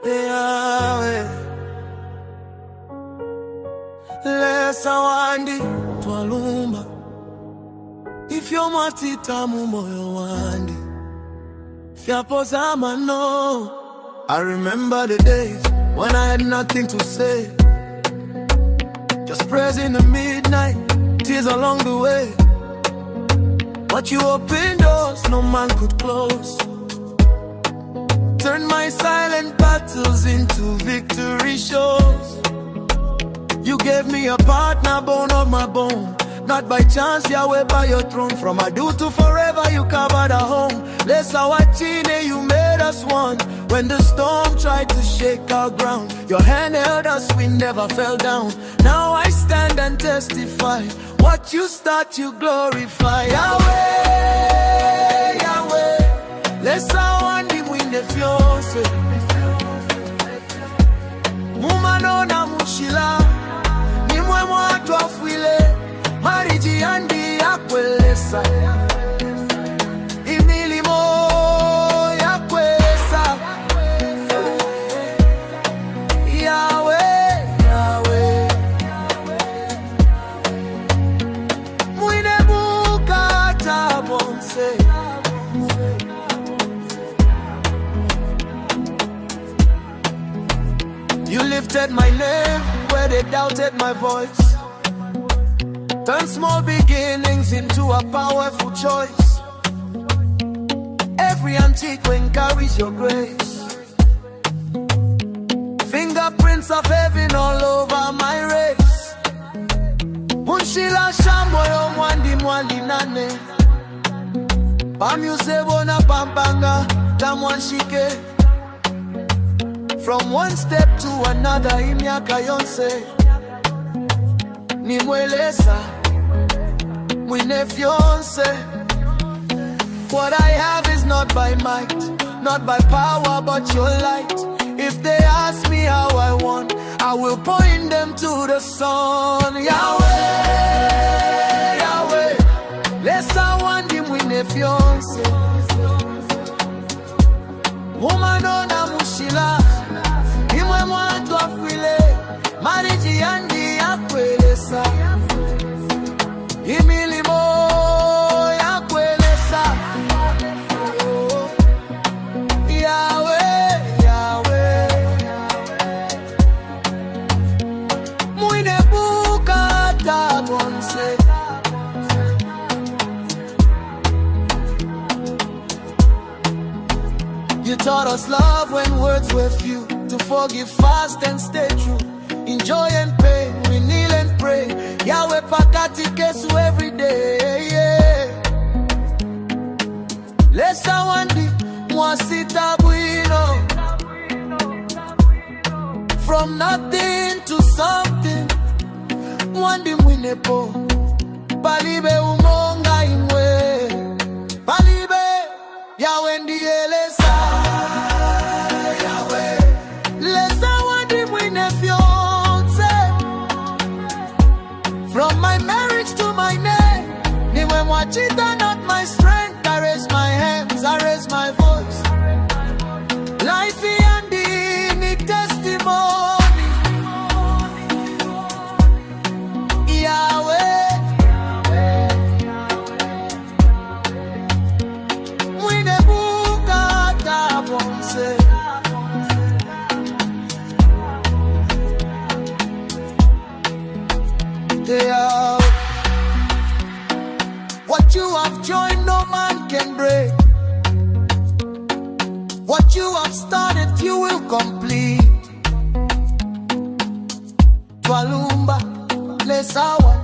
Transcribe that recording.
Yahweh. Lesa wandi twalumba ifyo matitamu moyo wandi fyapoza mano. I remember the days when I had nothing to say, just prayers in the midnight, tears along the way. But you opened doors no man could close, turn my silent battles into victory shows. You gave me a partner, bone of my bone, not by chance, Yahweh, by your throne. From Adu to forever, you covered our home. Lesa wachine, you made us one. When the storm tried to shake our ground, your hand held us, we never fell down. Now I stand and testify, what you start, you glorify. Yahweh, Yahweh, lesa wandi mwine fyonse, mumano na mushila, nimwe mwatu afwile, mariji andi ya kwelesa, imilimo ya kwelesa. Yahweh, Yahweh, mwine bukata bonse. You lifted my name where they doubted my voice, turn small beginnings into a powerful choice. Every antique wing carries your grace, fingerprints of heaven all over my race. Munshila shamboyo mwandi mwandi nane, pamyusebo na pampanga tamwanshike. From one step to another, imyaka yonse nimwelesa mwine fyonse. What I have is not by might, not by power, but your light. If they ask me how I want, I will point them to the sun. Yahweh, Yahweh, lesa wandi mwine fyonse, umano na mushila, imwe mwantu afwile, mariji yandi ya kwelesa, imilimo ya kwelesa. Yahweh, Yahweh, mwine bukata bonse. You taught us love when words were few, to forgive fast and stay true. In joy and pain, we kneel and pray. Yahweh pakati kesu every day. Yeah. Lesa wandi mwasita bwino, from nothing to something. Mwandi mwinepo, palibe umonga imwe, palibe Yahweh ndiye lesa. From my marriage to my name, niwe mwachita not my strength. I raise my hands, I raise my voice. Life yandi ni testimony. Yahweh, mwine bukata bonse. What you have joined, no man can break. What you have started, you will complete. Twalumba, lesa wandi.